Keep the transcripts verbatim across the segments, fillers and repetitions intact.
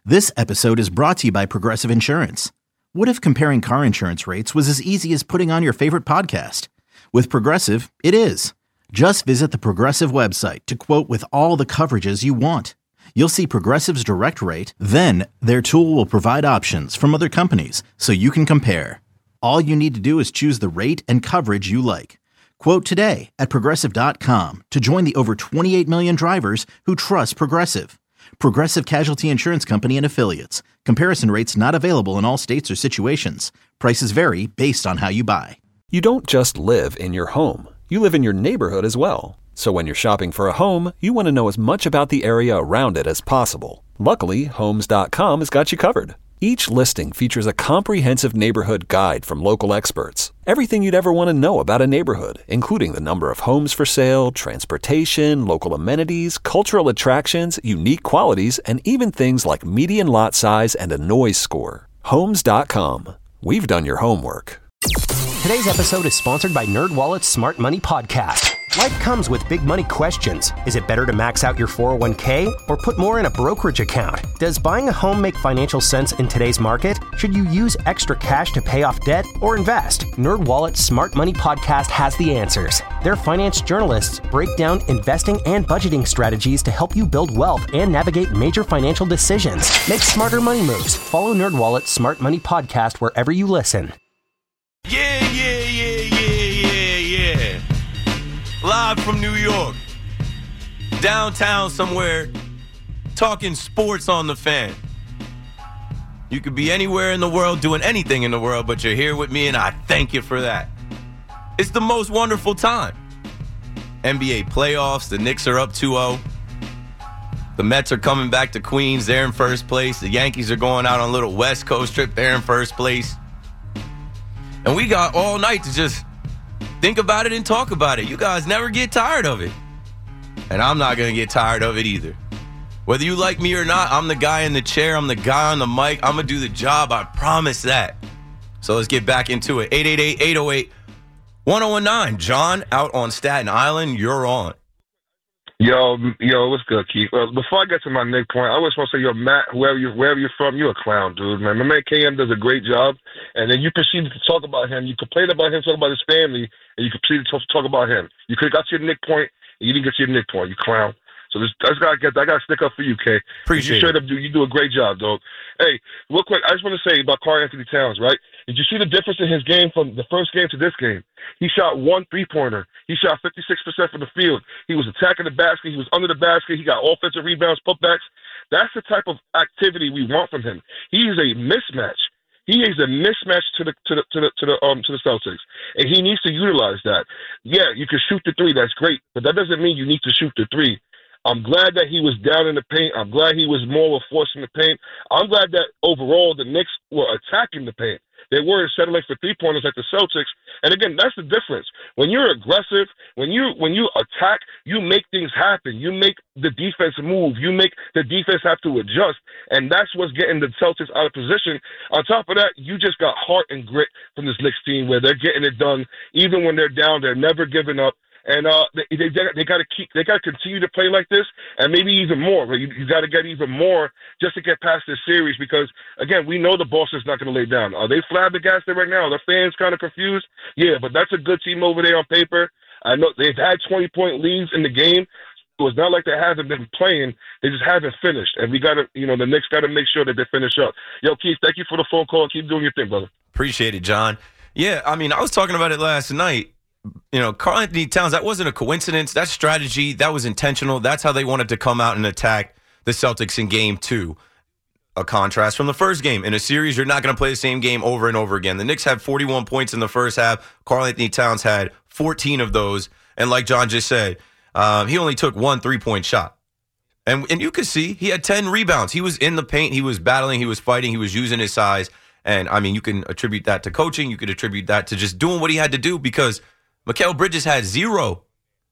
This episode is brought to you by Progressive Insurance. What if comparing car insurance rates was as easy as putting on your favorite podcast? With Progressive, it is. Just visit the Progressive website to quote with all the coverages you want. You'll see Progressive's direct rate, then their tool will provide options from other companies so you can compare. All you need to do is choose the rate and coverage you like. Quote today at progressive dot com to join the over twenty-eight million drivers who trust Progressive. Progressive Casualty Insurance Company and Affiliates. Comparison rates not available in all states or situations. Prices vary based on how you buy. You don't just live in your home. You live in your neighborhood as well. So when you're shopping for a home, you want to know as much about the area around it as possible. Luckily, Homes dot com has got you covered. Each listing features a comprehensive neighborhood guide from local experts. Everything you'd ever want to know about a neighborhood, including the number of homes for sale, transportation, local amenities, cultural attractions, unique qualities, and even things like median lot size and a noise score. Homes dot com. We've done your homework. Today's episode is sponsored by NerdWallet's Smart Money Podcast. Life comes with big money questions. Is it better to max out your four oh one k or put more in a brokerage account? Does buying a home make financial sense in today's market? Should you use extra cash to pay off debt or invest? NerdWallet's Smart Money Podcast has the answers. Their finance journalists break down investing and budgeting strategies to help you build wealth and navigate major financial decisions. Make smarter money moves. Follow NerdWallet's Smart Money Podcast wherever you listen. Yeah, yeah, yeah, yeah, yeah, yeah. Live from New York, downtown somewhere, talking sports on the Fan. You could be anywhere in the world, doing anything in the world, but you're here with me, and I thank you for that. It's the most wonderful time. N B A playoffs, the Knicks are up two oh. The Mets are coming back to Queens, they're in first place. The Yankees are going out on a little West Coast trip, they're in first place. And we got all night to just think about it and talk about it. You guys never get tired of it. And I'm not going to get tired of it either. Whether you like me or not, I'm the guy in the chair. I'm the guy on the mic. I'm going to do the job. I promise that. So let's get back into it. eight eight eight, eight oh eight, one oh one nine. John, out on Staten Island, you're on. Yo, yo, what's good, Keith? Uh, before I get to my Nick point, I always want to say, yo, Matt, wherever you're, wherever you're from, you're a clown, dude, man. My man K M does a great job, and then you proceed to talk about him. You complain about him, talk about his family, and you proceed to talk, talk about him. You could have got to your Nick point, and you didn't get to your Nick point, you clown. So this, I got to get, I got to stick up for you, K. Appreciate you straight it. Up do, you do a great job, dog. Hey, real quick, I just want to say about Karl-Anthony Towns, right? Did you see the difference in his game from the first game to this game? He shot one three-pointer. He shot fifty-six percent from the field. He was attacking the basket. He was under the basket. He got offensive rebounds, putbacks. That's the type of activity we want from him. He is a mismatch. He is a mismatch to the to the to the to the um to the Celtics, and he needs to utilize that. Yeah, you can shoot the three. That's great, but that doesn't mean you need to shoot the three. I'm glad that he was down in the paint. I'm glad he was more of a force in the paint. I'm glad that overall the Knicks were attacking the paint. They weren't settling for three-pointers like the Celtics. And again, that's the difference. When you're aggressive, when you when you attack, you make things happen. You make the defense move. You make the defense have to adjust. And that's what's getting the Celtics out of position. On top of that, you just got heart and grit from this Knicks team where they're getting it done. Even when they're down, they're never giving up. And uh, they they, they got to keep, they got to continue to play like this, and maybe even more. You, you got to get even more just to get past this series because, again, we know the Boston's not going to lay down. Are they flabbergasted right now? Are the fans kind of confused? Yeah, but that's a good team over there on paper. I know they've had twenty-point leads in the game. So it's not like they haven't been playing. They just haven't finished. And we got to, you know, the Knicks got to make sure that they finish up. Yo, Keith, thank you for the phone call. And keep doing your thing, brother. Appreciate it, John. Yeah, I mean, I was talking about it last night. You know, Karl-Anthony Towns, that wasn't a coincidence. That's strategy. That was intentional. That's how they wanted to come out and attack the Celtics in game two. A contrast from the first game. In a series, you're not going to play the same game over and over again. The Knicks had forty-one points in the first half. Karl-Anthony Towns had fourteen of those. And like John just said, um, he only took one three-point shot. And, and you could see he had ten rebounds. He was in the paint. He was battling. He was fighting. He was using his size. And, I mean, you can attribute that to coaching. You could attribute that to just doing what he had to do because Mikal Bridges had zero.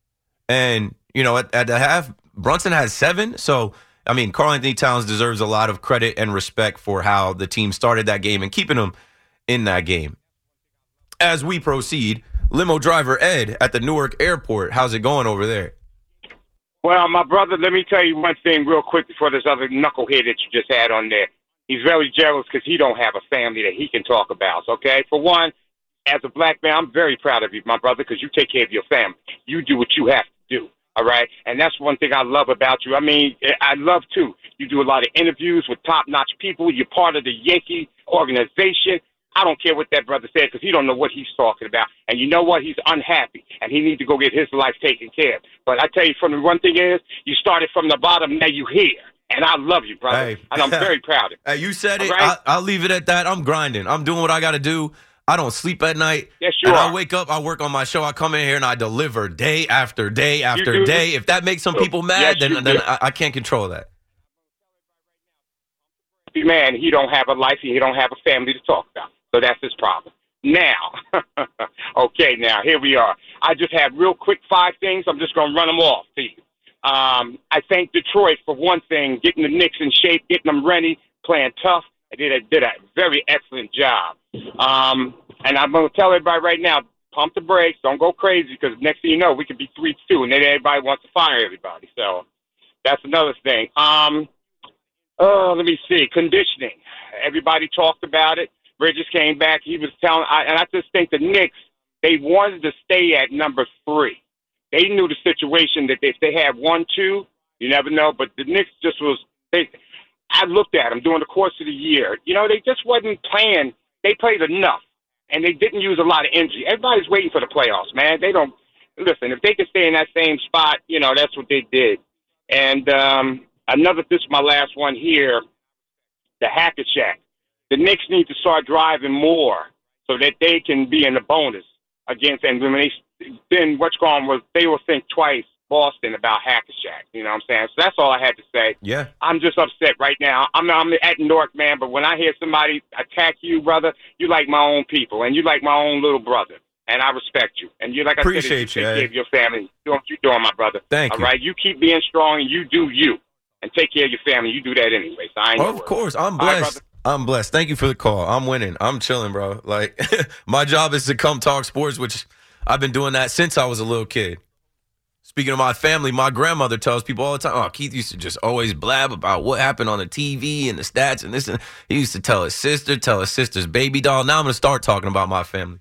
And, you know, at, at the half, Brunson had seven. So, I mean, Karl-Anthony Towns deserves a lot of credit and respect for how the team started that game and keeping him in that game. As we proceed, limo driver Ed at the Newark airport. How's it going over there? Well, my brother, let me tell you one thing real quick before this other knucklehead that you just had on there. He's very jealous because he don't have a family that he can talk about, okay? For one, as a black man, I'm very proud of you, my brother, because you take care of your family. You do what you have to do, all right? And that's one thing I love about you. I mean, I love, too. You do a lot of interviews with top-notch people. You're part of the Yankee organization. I don't care what that brother said because he don't know what he's talking about. And you know what? He's unhappy, and he needs to go get his life taken care of. But I tell you, from the one thing is, you started from the bottom, now you here. And I love you, brother. Hey. And I'm very proud of you. Hey, you said it. Right? I, I'll leave it at that. I'm grinding. I'm doing what I got to do. I don't sleep at night. Yes, you and are. I wake up, I work on my show, I come in here, and I deliver day after day after do. day. If that makes some people mad, Yes, then, then I, I can't control that. Man, he don't have a life, and he don't have a family to talk about. So that's his problem. Now, okay, now, here we are. I just have real quick five things. I'm just going to run them off to you. Um, I thank Detroit for one thing, getting the Knicks in shape, getting them ready, playing tough. They did a, did a very excellent job. Um, and I'm going to tell everybody right now, pump the brakes. Don't go crazy because next thing you know, we could be three two, and then everybody wants to fire everybody. So that's another thing. Um, oh, let me see. Conditioning. Everybody talked about it. Bridges came back. He was telling, I, and I just think the Knicks, they wanted to stay at number three. They knew the situation that if they had one, two, you never know. But the Knicks just was, they, I looked at them during the course of the year. You know, they just wasn't playing. They played enough, and they didn't use a lot of energy. Everybody's waiting for the playoffs, man. They don't, listen, if they can stay in that same spot, you know, that's what they did. And um, another, this is my last one here, the Hackett Shack. The Knicks need to start driving more so that they can be in the bonus against, and when they, then what's going was they will think twice Boston about Hackett Shack. You know what I'm saying? So that's all I had to say. Yeah. I'm just upset right now. I'm I'm at Newark, man, but when I hear somebody attack you, brother, you like my own people, and you like my own little brother, and I respect you. And you, like I Appreciate said, you you, take eh? care of your family. Do what you're doing, my brother. Thank all you. right? You keep being strong, and you do you, and take care of your family. You do that anyway. So I ain't Oh, no of worry. course. I'm All right, blessed. brother. I'm blessed. Thank you for the call. I'm winning. I'm chilling, bro. Like, my job is to come talk sports, which I've been doing that since I was a little kid. Speaking of my family, my grandmother tells people all the time, oh, Keith used to just always blab about what happened on the T V and the stats and this. And he used to tell his sister, tell his sister's baby doll. Now I'm going to start talking about my family.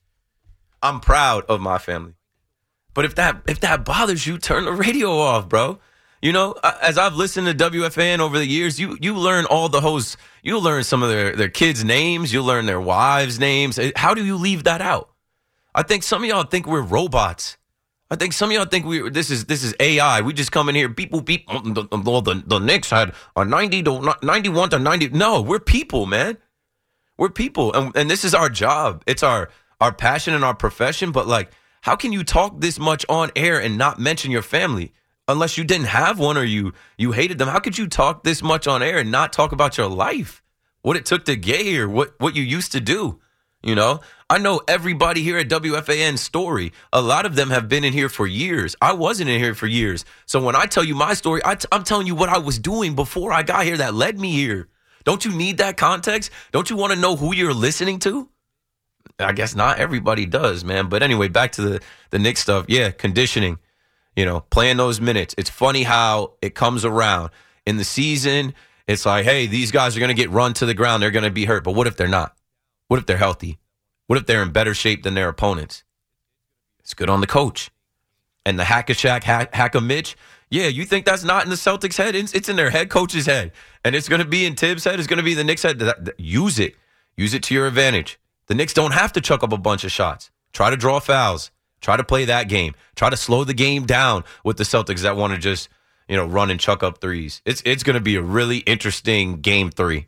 I'm proud of my family. But if that if that bothers you, turn the radio off, bro. You know, as I've listened to W F A N over the years, you you learn all the hosts. You learn some of their, their kids' names. You learn their wives' names. How do you leave that out? I think some of y'all think we're robots. I think some of y'all think we this is this is A I. We just come in here, beep, boop, beep. The, the, the, the Knicks had a ninety to ninety-one to ninety. No, we're people, man. We're people, and and this is our job. It's our our passion and our profession. But like, how can you talk this much on air and not mention your family? Unless you didn't have one or you you hated them, how could you talk this much on air and not talk about your life? What it took to get here, what what you used to do, you know? I know everybody here at W F A N story. A lot of them have been in here for years. I wasn't in here for years. So when I tell you my story, I t- I'm telling you what I was doing before I got here that led me here. Don't you need that context? Don't you want to know who you're listening to? I guess not everybody does, man. But anyway, back to the, the Knicks stuff. Yeah, conditioning. You know, playing those minutes. It's funny how it comes around. In the season, it's like, hey, these guys are going to get run to the ground. They're going to be hurt. But what if they're not? What if they're healthy? What if they're in better shape than their opponents? It's good on the coach. And the Hack-a-Shack, hack, hack-a-Mitch, yeah, you think that's not in the Celtics' head? It's, it's in their head coach's head. And it's going to be in Tibbs' head. It's going to be the Knicks' head. That, that, use it. Use it to your advantage. The Knicks don't have to chuck up a bunch of shots. Try to draw fouls. Try to play that game. Try to slow the game down with the Celtics that want to just, you know, run and chuck up threes. It's it's going to be a really interesting game three.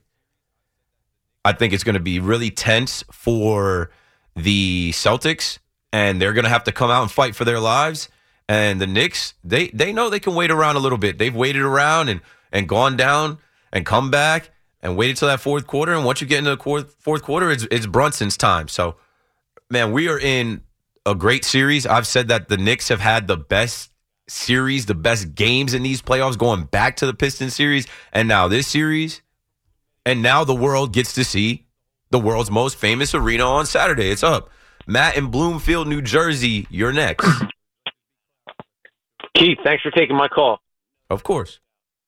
I think it's going to be really tense for the Celtics, and they're going to have to come out and fight for their lives. And the Knicks, they they know they can wait around a little bit. They've waited around and, and gone down and come back and waited till that fourth quarter. And once you get into the fourth, fourth quarter, it's, it's Brunson's time. So, man, we are in a great series. I've said that the Knicks have had the best series, the best games in these playoffs, going back to the Pistons series, and now this series, and now the world gets to see the world's most famous arena on Saturday. It's up. Matt in Bloomfield, New Jersey, you're next. Keith, thanks for taking my call. Of course.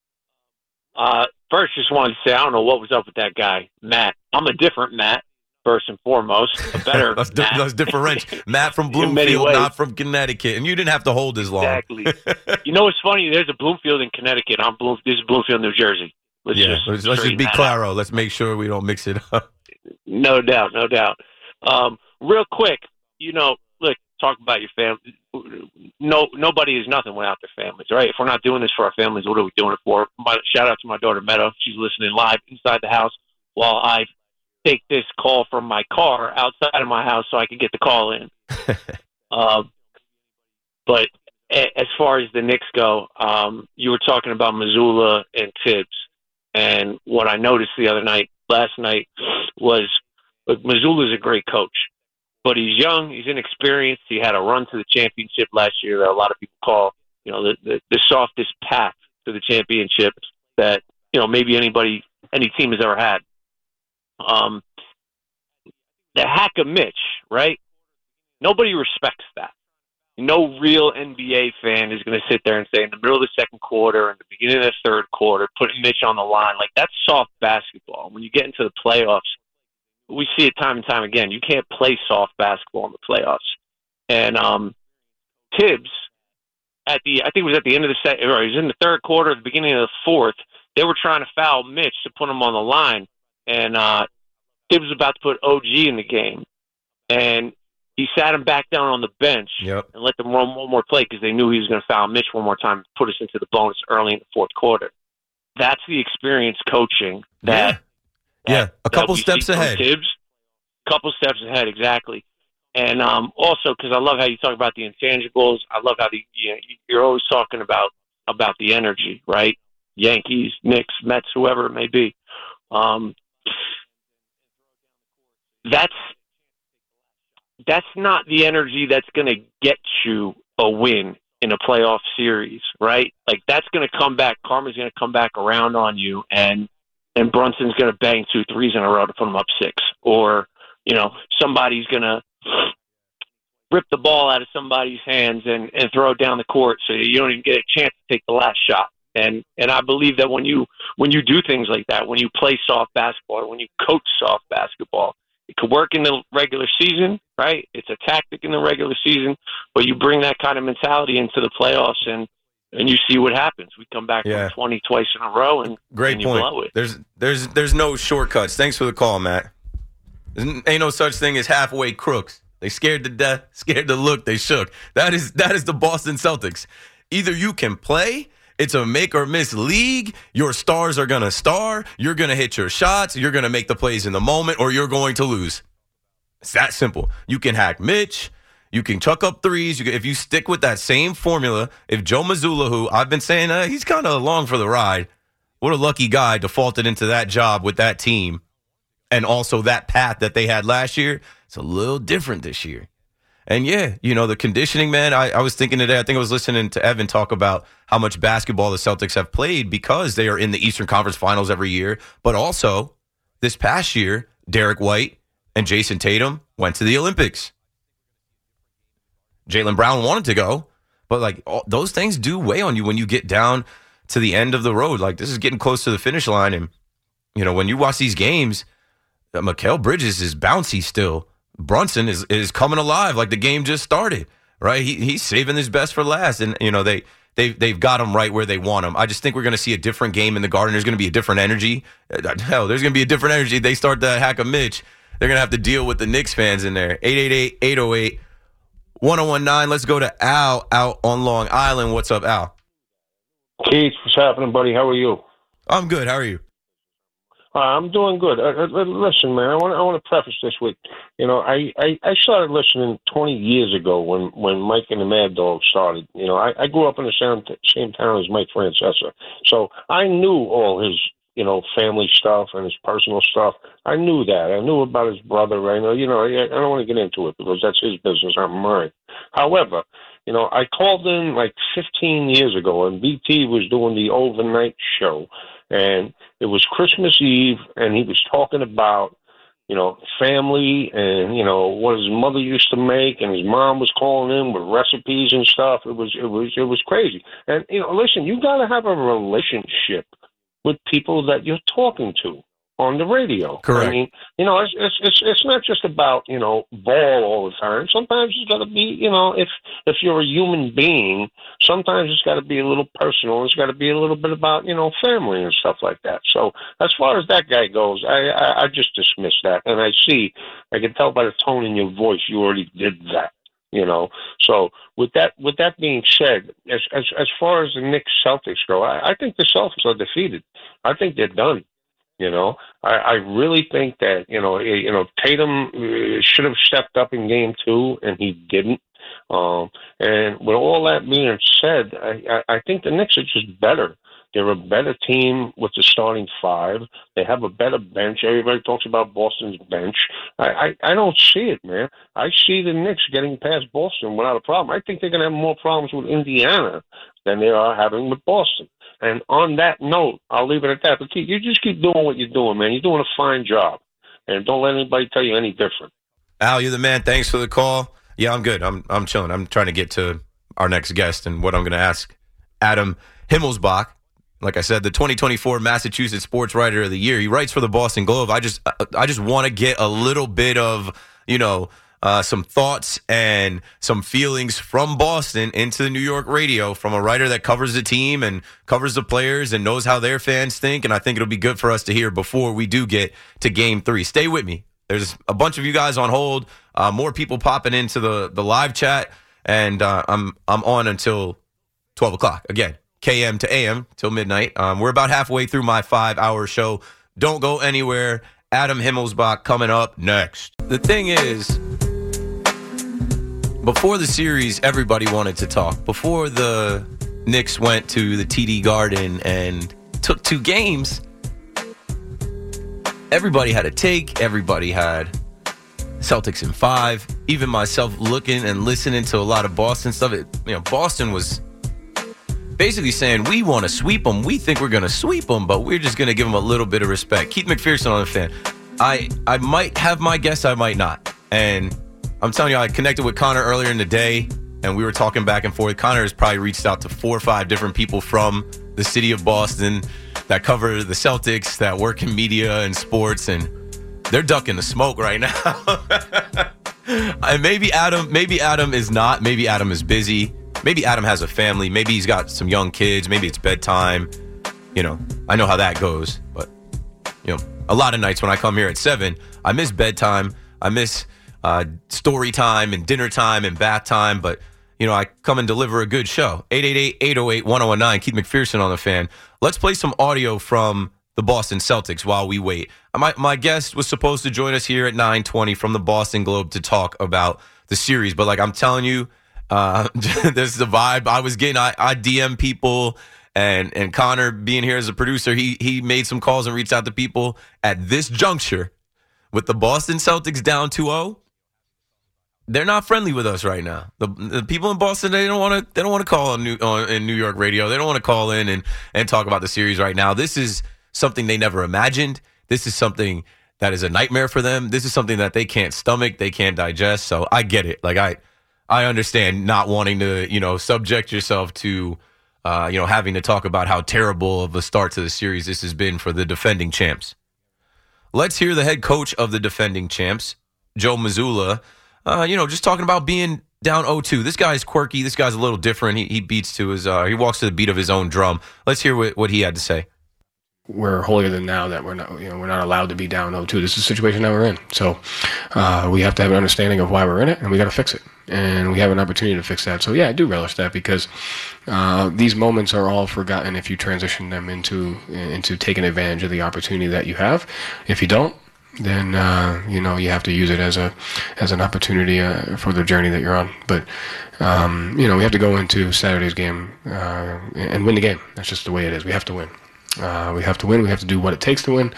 Uh, first, just wanted to say I don't know what was up with that guy, Matt. I'm a different Matt, first and foremost. A better That's, Matt. that's different. Matt from In many Bloomfield, ways. not from Connecticut. And you didn't have to hold as long. Exactly. You know what's funny? There's a Bloomfield in Connecticut. I'm Bloom. This is Bloomfield, New Jersey. Let's yeah, just let's, let's just straighten be that claro. Let's make sure we don't mix it up. out. No doubt, no doubt. Um, real quick, you know, look, talk about your family. No, nobody is nothing without their families, right? If we're not doing this for our families, what are we doing it for? My, shout out to my daughter Meadow. She's listening live inside the house while I take this call from my car outside of my house so I can get the call in. um, but a- as far as the Knicks go, um, you were talking about Mazzulla and Tibbs. And what I noticed the other night, last night, was look, Mazzulla's a great coach, but he's young, he's inexperienced. He had a run to the championship last year that a lot of people call, you know, the, the, the softest path to the championship that, you know, maybe anybody, any team has ever had. Um, the hack of Mitch, right? Nobody respects that. No real N B A fan is going to sit there and say in the middle of the second quarter and the beginning of the third quarter, putting Mitch on the line. Like, that's soft basketball. When you get into the playoffs, we see it time and time again. You can't play soft basketball in the playoffs. And um, Tibbs, at the I think it was at the end of the second, or it was in the third quarter, at the beginning of the fourth, they were trying to foul Mitch to put him on the line. And uh, Tibbs was about to put O G in the game. And he sat him back down on the bench Yep. and let them run one more play because they knew he was going to foul Mitch one more time and put us into the bonus early in the fourth quarter. That's the experienced coaching that Yeah, yeah. a that couple we steps see from ahead. Tibbs. A couple steps ahead, exactly. And um, also, because I love how you talk about the intangibles, I love how the you know, you're always talking about about the energy, right? Yankees, Knicks, Mets, whoever it may be. Um, that's that's not the energy that's going to get you a win in a playoff series, right? Like, that's going to come back. Karma's going to come back around on you, and and Brunson's going to bang two threes in a row to put him up six, or you know, somebody's going to rip the ball out of somebody's hands and, and throw it down the court so you don't even get a chance to take the last shot. And and I believe that when you when you do things like that, when you play soft basketball, or when you coach soft basketball, it could work in the regular season, right? It's a tactic in the regular season, but you bring that kind of mentality into the playoffs, and and you see what happens. We come back Yeah. from twenty twice in a row, and Great and you point. blow it. There's there's there's no shortcuts. Thanks for the call, Matt. There's ain't no such thing as halfway crooks. They scared to death, scared to look, they shook. That is that is the Boston Celtics. Either you can play, it's a make or miss league. Your stars are going to star. You're going to hit your shots. You're going to make the plays in the moment, or you're going to lose. It's that simple. You can hack Mitch. You can chuck up threes. You can, if you stick with that same formula, if Joe Mazzulla, who I've been saying uh, he's kind of along for the ride, what a lucky guy defaulted into that job with that team, and also that path that they had last year. It's a little different this year. And yeah, you know, the conditioning, man, I, I was thinking today, I think I was listening to Evan talk about how much basketball the Celtics have played because they are in the Eastern Conference Finals every year. But also, this past year, Derek White and Jason Tatum went to the Olympics. Jaylen Brown wanted to go, but like all, those things do weigh on you when you get down to the end of the road. Like, this is getting close to the finish line. And, you know, when you watch these games, uh, Mikal Bridges is bouncy still. Brunson is, is coming alive like the game just started, right? He he's saving his best for last, and you know they they they've got him right where they want him. I just think we're going to see a different game in the Garden. There's going to be a different energy. Hell, there's going to be a different energy. They start to hack a Mitch. They're going to have to deal with the Knicks fans in there. eight eight eight, eight oh eight, one oh one nine. Let's go to Al out on Long Island. What's up, Al? Keith, what's happening, buddy? How are you? I'm good. How are you? Uh, I'm doing good. Uh, uh, listen, man, I want I want to preface this with, you know, I, I, I started listening twenty years ago when, when Mike and the Mad Dog started. You know, I, I grew up in the same, same town as Mike Francesa. So I knew all his, you know, family stuff and his personal stuff. I knew that. I knew about his brother. I know, you know, I, I don't want to get into it because that's his business, not mine. However, you know, I called in like fifteen years ago, and B T was doing the overnight show. And it was Christmas Eve, and he was talking about you know, family and, you know, what his mother used to make, and his mom was calling in with recipes and stuff. It was, it was, it was crazy. And, you know, listen, you got to have a relationship with people that you're talking to on the radio. Correct. I mean, you know, it's, it's, it's, it's not just about, you know, ball all the time. Sometimes it's got to be, you know, if, if you're a human being, sometimes it's got to be a little personal. It's got to be a little bit about, you know, family and stuff like that. So as far as that guy goes, I, I, I just dismiss that. And I see, I can tell by the tone in your voice, you already did that, you know. So with that, with that being said, as, as, as far as the Knicks Celtics go, I, I think the Celtics are defeated. I think they're done. You know, I, I really think that, you know, you know, Tatum should have stepped up in game two, and he didn't. Um, and with all that being said, I, I, I think the Knicks are just better. They're a better team with the starting five. They have a better bench. Everybody talks about Boston's bench. I, I, I don't see it, man. I see the Knicks getting past Boston without a problem. I think they're going to have more problems with Indiana than they are having with Boston. And on that note, I'll leave it at that. But keep, you just keep doing what you're doing, man. You're doing a fine job. And don't let anybody tell you any different. Al, you're the man. Thanks for the call. Yeah, I'm good. I'm I'm chilling. I'm trying to get to our next guest and what I'm going to ask Adam Himmelsbach. Like I said, the twenty twenty-four Massachusetts Sports Writer of the Year. He writes for the Boston Globe. I just I just want to get a little bit of, you know, Uh, some thoughts and some feelings from Boston into the New York radio from a writer that covers the team and covers the players and knows how their fans think. And I think it'll be good for us to hear before we do get to game three. Stay with me. There's a bunch of you guys on hold, uh, more people popping into the, the live chat, and uh, I'm I'm on until twelve o'clock. Again, K M to A M till midnight. Um, we're about halfway through my five-hour show. Don't go anywhere. Adam Himmelsbach coming up next. The thing is, before the series, everybody wanted to talk. Before the Knicks went to the T D Garden and took two games, everybody had a take. Everybody had Celtics in five. Even myself looking and listening to a lot of Boston stuff. It, you know, Boston was basically saying, we want to sweep them. We think we're going to sweep them, but we're just going to give them a little bit of respect. Keith McPherson on the Fan. I, I might have my guess. I might not. And I'm telling you, I connected with Connor earlier in the day, and we were talking back and forth. Connor has probably reached out to four or five different people from the city of Boston that cover the Celtics, that work in media and sports, and they're ducking the smoke right now. And maybe Adam, maybe Adam is not. Maybe Adam is busy. Maybe Adam has a family. Maybe he's got some young kids. Maybe it's bedtime. You know, I know how that goes. But, you know, a lot of nights when I come here at seven, I miss bedtime. I miss Uh, story time and dinner time and bath time, but, you know, I come and deliver a good show. eight eight eight, eight oh eight, one oh one nine, Keith McPherson on the Fan. Let's play some audio from the Boston Celtics while we wait. My, my guest was supposed to join us here at nine twenty from the Boston Globe to talk about the series, but like I'm telling you, uh, this is the vibe I was getting. I, I D M people, and, and Connor being here as a producer, he, he made some calls and reached out to people at this juncture with the Boston Celtics down two oh. They're not friendly with us right now. The, the people in Boston, they don't want to. They don't want to call on New on, in New York radio. They don't want to call in and, and talk about the series right now. This is something they never imagined. This is something that is a nightmare for them. This is something that they can't stomach. They can't digest. So I get it. Like I, I understand not wanting to, you know, subject yourself to, uh, you know, having to talk about how terrible of a start to the series this has been for the defending champs. Let's hear the head coach of the defending champs, Joe Mazzulla. Uh, you know, just talking about being down oh two. This guy's quirky. This guy's a little different. He, he beats to his, uh, he walks to the beat of his own drum. Let's hear what, what he had to say. We're holier than now that we're not, you know, we're not allowed to be down oh two. This is the situation that we're in. So uh, we have to have an understanding of why we're in it, and we got to fix it. And we have an opportunity to fix that. So yeah, I do relish that because uh, these moments are all forgotten if you transition them into into taking advantage of the opportunity that you have. If you don't, then uh, you know you have to use it as a as an opportunity uh, for the journey that you're on. But um, you know we have to go into Saturday's game uh, and win the game. That's just the way it is. We have to win. Uh, we have to win. We have to do what it takes to win,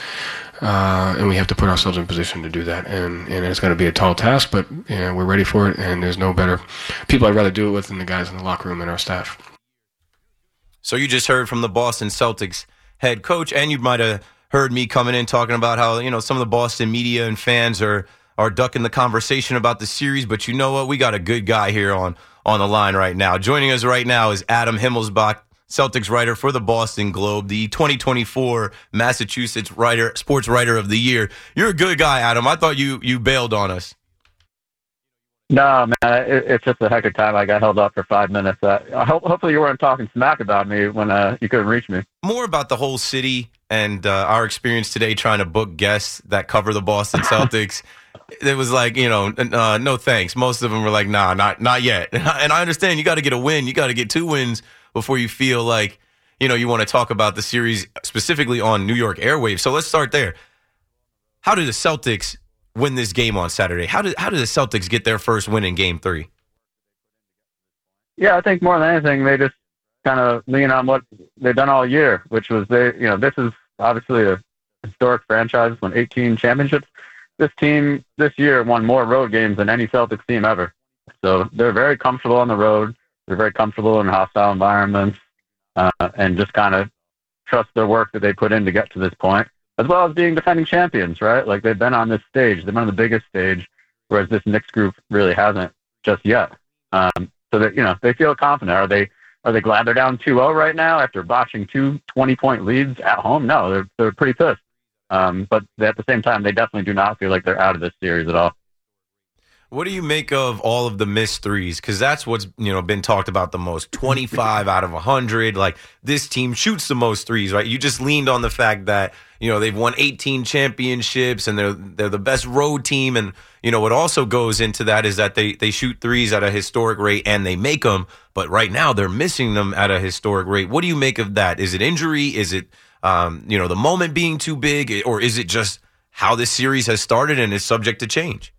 uh, and we have to put ourselves in position to do that. And and it's going to be a tall task, but you know, we're ready for it. And there's no better people I'd rather do it with than the guys in the locker room and our staff. So you just heard from the Boston Celtics head coach, and you might have heard me coming in talking about how, you know, some of the Boston media and fans are are ducking the conversation about the series. But you know what? We got a good guy here on, on the line right now. Joining us right now is Adam Himmelsbach, Celtics writer for the Boston Globe, the twenty twenty-four Massachusetts writer, sports writer of the year. You're a good guy, Adam. I thought you you bailed on us. No, man, it, it's just a heck of a time. I got held up for five minutes. Uh, ho- hopefully you weren't talking smack about me when uh, you couldn't reach me. More about the whole city and uh, our experience today trying to book guests that cover the Boston Celtics. It was like, you know, uh, no thanks. Most of them were like, nah, not not yet. And I understand you got to get a win. You got to get two wins before you feel like, you know, you want to talk about the series specifically on New York airwaves. So let's start there. How did the Celtics win this game on Saturday? How did how did the Celtics get their first win in Game Three? Yeah, I think more than anything, they just kind of lean on what they've done all year, which was they, you know, this is obviously a historic franchise, won eighteen championships. This team this year won more road games than any Celtics team ever. So they're very comfortable on the road. They're very comfortable in hostile environments, uh, and just kind of trust their work that they put in to get to this point, as well as being defending champions, right? Like they've been on this stage. They've been on the biggest stage, whereas this Knicks group really hasn't just yet. Um, so that, you know, they feel confident. Are they are they glad they're down two oh right now after botching two twenty-point leads at home? No, they're they're pretty pissed. Um, but at the same time, they definitely do not feel like they're out of this series at all. What do you make of all of the missed threes? Because that's what's, you know, been talked about the most. twenty-five out of one hundred. Like, this team shoots the most threes, right? You just leaned on the fact that, you know, they've won eighteen championships and they're they're the best road team. And, you know, what also goes into that is that they, they shoot threes at a historic rate and they make them. But right now they're missing them at a historic rate. What do you make of that? Is it injury? Is it, um, you know, the moment being too big? Or is it just how this series has started and is subject to change?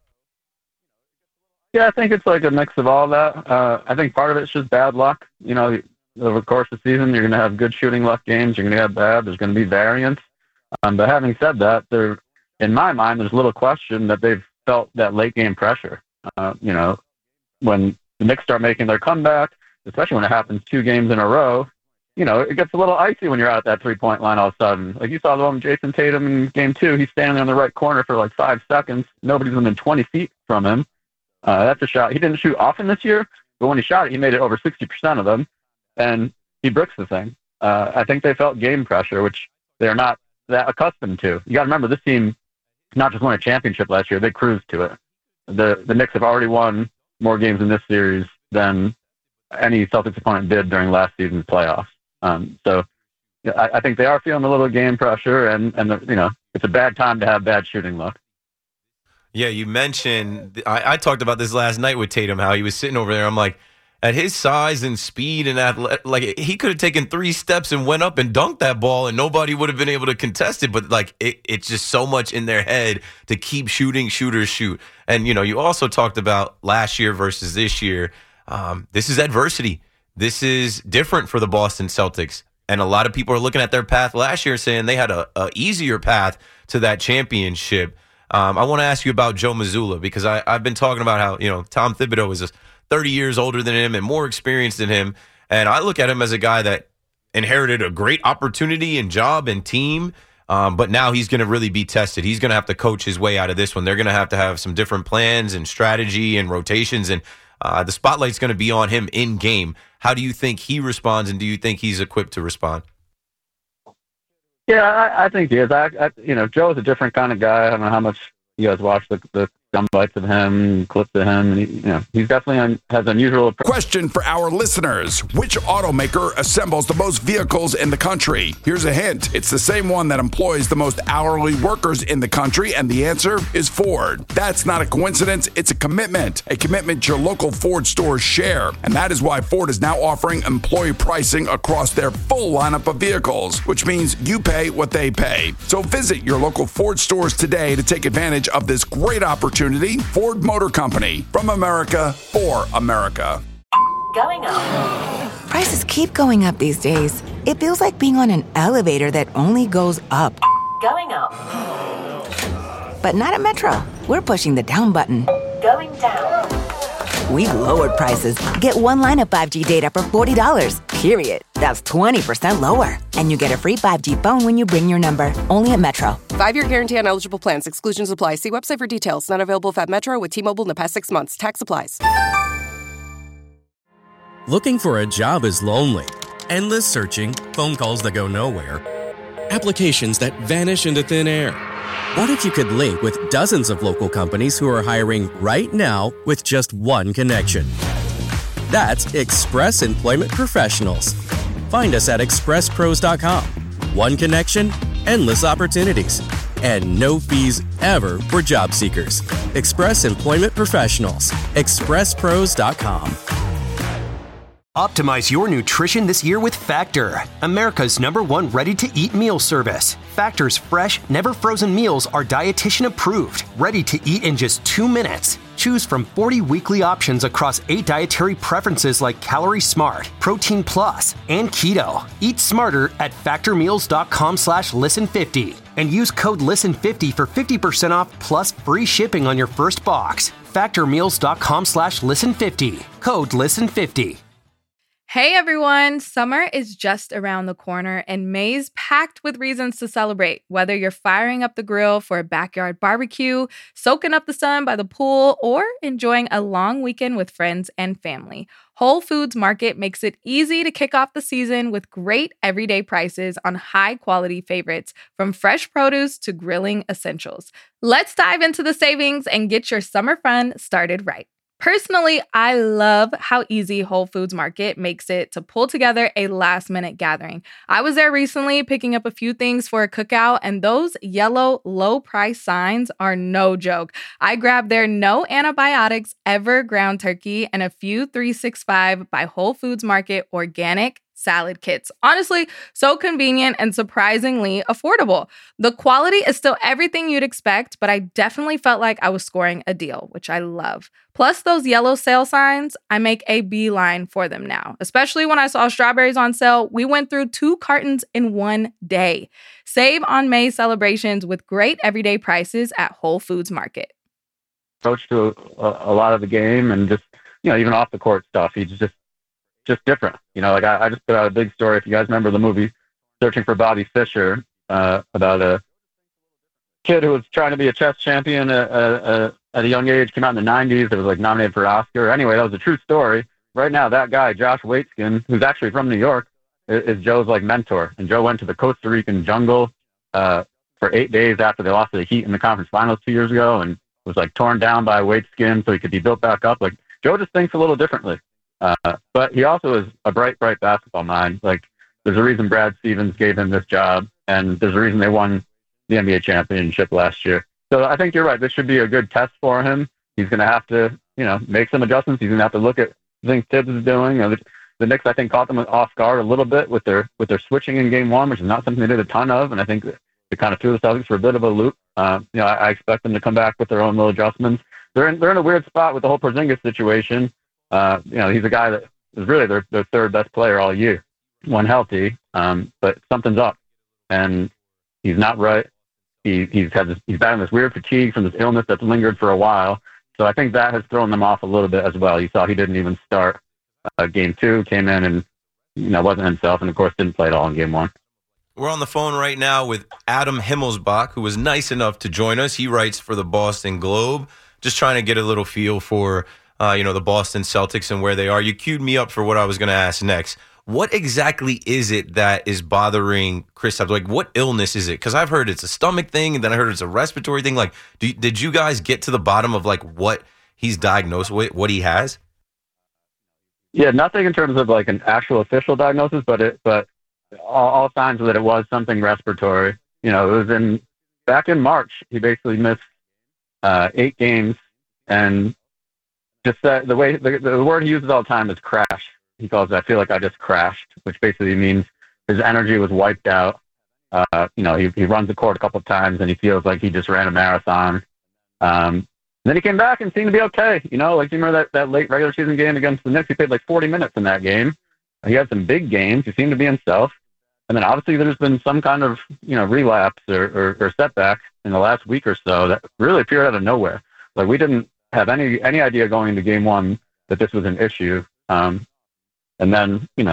Yeah, I think it's like a mix of all that. Uh, I think part of it's just bad luck. You know, over the course of the season, you're going to have good shooting luck games. You're going to have bad. There's going to be variance. Um, but having said that, there, in my mind, there's little question that they've felt that late game pressure. Uh, you know, when the Knicks start making their comeback, especially when it happens two games in a row, you know, it gets a little icy when you're out at that three-point line all of a sudden. Like you saw the one with Jason Tatum in game two. He's standing there in the right corner for like five seconds. Nobody's within twenty feet from him. Uh, that's a shot. He didn't shoot often this year, but when he shot it, he made it over sixty percent of them, and he bricks the thing. Uh, I think they felt game pressure, which they're not that accustomed to. You got to remember, this team not just won a championship last year; they cruised to it. The the Knicks have already won more games in this series than any Celtics opponent did during last season's playoffs. Um, so yeah, I, I think they are feeling a little game pressure, and and the, you know, it's a bad time to have bad shooting luck. Yeah, you mentioned, I, I talked about this last night with Tatum, how he was sitting over there. I'm like, at his size and speed and athletic, like he could have taken three steps and went up and dunked that ball and nobody would have been able to contest it. But like, it, it's just so much in their head to keep shooting, shooters shoot. And, you know, you also talked about last year versus this year. Um, this is adversity. This is different for the Boston Celtics. And a lot of people are looking at their path last year saying they had a, a easier path to that championship. Um, I want to ask you about Joe Mazzulla because I, I've been talking about how, you know, Tom Thibodeau is thirty years older than him and more experienced than him. And I look at him as a guy that inherited a great opportunity and job and team, um, but now he's going to really be tested. He's going to have to coach his way out of this one. They're going to have to have some different plans and strategy and rotations, and uh, the spotlight's going to be on him in game. How do you think he responds, and do you think he's equipped to respond? Yeah, I, I think he is. I, I, you know, Joe is a different kind of guy. I don't know how much you guys watch the, the some bites of him, clips of him. And he, you know, he's definitely un, has unusual approach. Question for our listeners: which automaker assembles the most vehicles in the country? Here's a hint: it's the same one that employs the most hourly workers in the country, and the answer is Ford. That's not a coincidence; it's a commitment, a commitment your local Ford stores share, and that is why Ford is now offering employee pricing across their full lineup of vehicles, which means you pay what they pay. So visit your local Ford stores today to take advantage of this great opportunity. Ford Motor Company, from America for America. Going up. Prices keep going up these days. It feels like being on an elevator that only goes up. Going up. But not at Metro. We're pushing the down button. Going down. We've lowered prices. Get one line of five G data for forty dollars, period. That's twenty percent lower. And you get a free five G phone when you bring your number. Only at Metro. Five-year guarantee on eligible plans. Exclusions apply. See website for details. Not available if at Metro with T-Mobile in the past six months. Tax applies. Looking for a job is lonely. Endless searching, phone calls that go nowhere, applications that vanish into thin air. What if you could link with dozens of local companies who are hiring right now with just one connection? That's Express Employment Professionals. Find us at express pros dot com. One connection, endless opportunities, and no fees ever for job seekers. Express Employment Professionals. express pros dot com. Optimize your nutrition this year with Factor, America's number one ready-to-eat meal service. Factor's fresh, never-frozen meals are dietitian approved, ready to eat in just two minutes. Choose from forty weekly options across eight dietary preferences like Calorie Smart, Protein Plus, and Keto. Eat smarter at factormeals.com slash listen50 and use code listen fifty for fifty percent off plus free shipping on your first box. factormeals.com slash listen50. Code listen fifty. Hey everyone, summer is just around the corner and May's packed with reasons to celebrate. Whether you're firing up the grill for a backyard barbecue, soaking up the sun by the pool, or enjoying a long weekend with friends and family, Whole Foods Market makes it easy to kick off the season with great everyday prices on high-quality favorites, from fresh produce to grilling essentials. Let's dive into the savings and get your summer fun started right. Personally, I love how easy Whole Foods Market makes it to pull together a last-minute gathering. I was there recently picking up a few things for a cookout, and those yellow low-price signs are no joke. I grabbed their no antibiotics ever ground turkey and a few three sixty-five by Whole Foods Market organic salad kits. Honestly, so convenient and surprisingly affordable. The quality is still everything you'd expect, but I definitely felt like I was scoring a deal, which I love. Plus those yellow sale signs, I make a beeline for them now. Especially when I saw strawberries on sale, we went through two cartons in one day. Save on May celebrations with great everyday prices at Whole Foods Market. Approach to a, a lot of the game and just, you know, even off the court stuff. He's just just different. You know, like I, I just put out a big story. If you guys remember the movie Searching for Bobby Fischer, uh, about a kid who was trying to be a chess champion at, at, at a young age, came out in the nineties. It was like nominated for Oscar. Anyway, that was a true story. Right now, that guy, Josh Waitzkin, who's actually from New York, is, is Joe's like mentor. And Joe went to the Costa Rican jungle uh, for eight days after they lost to the Heat in the conference finals two years ago, and was like torn down by Waitzkin so he could be built back up. Like Joe just thinks a little differently. Uh, but he also is a bright, bright basketball mind. Like, there's a reason Brad Stevens gave him this job, and there's a reason they won the N B A championship last year. So I think you're right. This should be a good test for him. He's going to have to, you know, make some adjustments. He's going to have to look at things Tibbs is doing. You know, the, the Knicks, I think, caught them off guard a little bit with their with their switching in game one, which is not something they did a ton of. And I think they kind of threw the Celtics for a bit of a loop. Uh, you know, I, I expect them to come back with their own little adjustments. They're in they're in a weird spot with the whole Porzingis situation. Uh, you know, he's a guy that is really their, their third best player all year when healthy. Um, but something's up, and he's not right. He, he's had this, he's battling this weird fatigue from this illness that's lingered for a while. So I think that has thrown them off a little bit as well. You saw he didn't even start uh, game two, came in and, you know, wasn't himself, and of course didn't play at all in game one. We're on the phone right now with Adam Himmelsbach, who was nice enough to join us. He writes for the Boston Globe, just trying to get a little feel for Uh, you know, the Boston Celtics and where they are. You queued me up for what I was going to ask next. What exactly is it that is bothering Kristaps? Like, what illness is it? Because I've heard it's a stomach thing, and then I heard it's a respiratory thing. Like, do, did you guys get to the bottom of, like, what he's diagnosed with, what he has? Yeah, nothing in terms of, like, an actual official diagnosis, but it, but all, all signs that it was something respiratory. You know, it was in, back in March, he basically missed uh, eight games, and just that the way the, the word he uses all the time is crash. He calls it, I feel like I just crashed, which basically means his energy was wiped out. Uh, you know, he, he runs the court a couple of times and he feels like he just ran a marathon. Um, then he came back and seemed to be okay. You know, like, you remember that, that late regular season game against the Knicks? He played like forty minutes in that game. He had some big games. He seemed to be himself. And then obviously there's been some kind of, you know, relapse or, or, or setback in the last week or so that really appeared out of nowhere. Like, we didn't have any any idea going into game one that this was an issue. Um, and then, you know,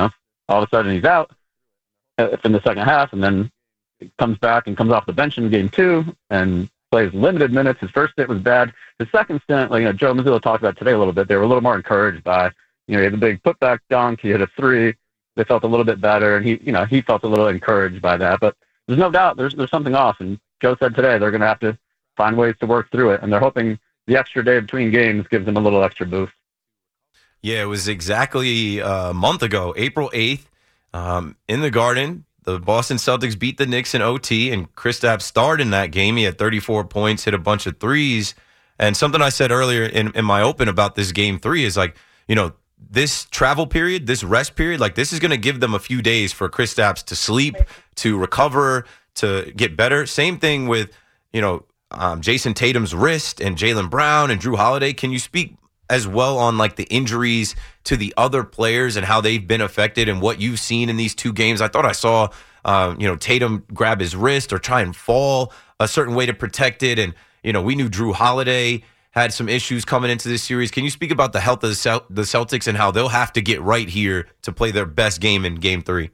all of a sudden he's out uh, in the second half, and then comes back and comes off the bench in game two and plays limited minutes. His first stint was bad. His second stint, like you know, Joe Mazzulla talked about today a little bit, they were a little more encouraged by, you know, he had a big putback dunk, he hit a three, they felt a little bit better, and he, you know, he felt a little encouraged by that. But there's no doubt there's there's something off, and Joe said today they're going to have to find ways to work through it, and they're hoping the extra day between games gives them a little extra boost. Yeah, it was exactly a month ago, April eighth, um, in the Garden. The Boston Celtics beat the Knicks in O T, and Kristaps starred in that game. He had thirty-four points, hit a bunch of threes. And something I said earlier in, in my open about this game three is like, you know, this travel period, this rest period, like this is going to give them a few days for Kristaps to sleep, to recover, to get better. Same thing with, you know, um, Jason Tatum's wrist and Jaylen Brown and Drew Holiday. Can you speak as well on like the injuries to the other players and how they've been affected and what you've seen in these two games? I thought I saw, uh, you know, Tatum grab his wrist or try and fall a certain way to protect it. And, you know, we knew Drew Holiday had some issues coming into this series. Can you speak about the health of the, Cel- the Celtics and how they'll have to get right here to play their best game in game three?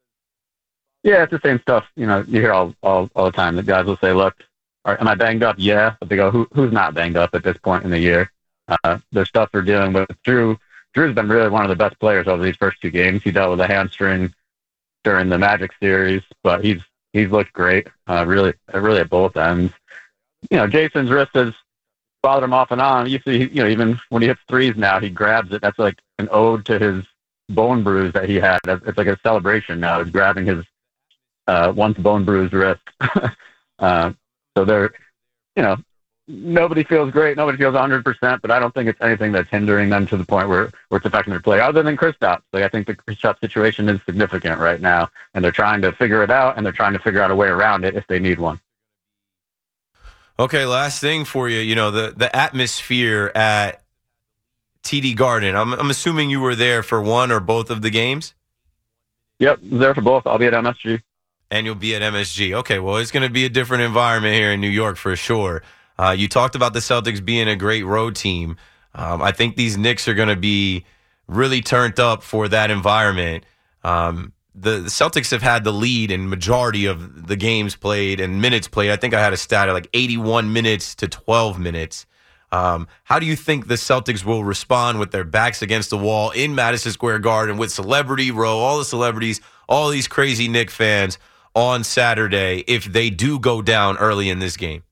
Yeah, it's the same stuff. You know, you hear all, all, all the time. The guys will say, look, are, am I banged up? Yeah. But they go, Who, who's not banged up at this point in the year? Uh, there's stuff they're dealing with. Drew, Drew's been really one of the best players over these first two games. He dealt with a hamstring during the Magic series, but he's he's looked great, uh, really, really at both ends. You know, Jason's wrist has bothered him off and on. You see, you know, even when he hits threes now, he grabs it. That's like an ode to his bone bruise that he had. It's like a celebration now. He's grabbing his uh, once bone bruised wrist. uh, so they're, you know, nobody feels great. Nobody feels one hundred percent, but I don't think it's anything that's hindering them to the point where, where it's affecting their play, other than Kristaps. Like, I think the Kristaps situation is significant right now, and they're trying to figure it out, and they're trying to figure out a way around it if they need one. Okay, last thing for you. You know, the, the atmosphere at T D Garden. I'm, I'm assuming you were there for one or both of the games? Yep, there for both. I'll be at M S G. And you'll be at M S G. Okay, well, it's going to be a different environment here in New York for sure. Uh, you talked about the Celtics being a great road team. Um, I think these Knicks are going to be really turned up for that environment. Um, the, the Celtics have had the lead in majority of the games played and minutes played. I think I had a stat of like eighty-one minutes to twelve minutes. Um, how do you think the Celtics will respond with their backs against the wall in Madison Square Garden with Celebrity Row, all the celebrities, all these crazy Knicks fans on Saturday if they do go down early in this game?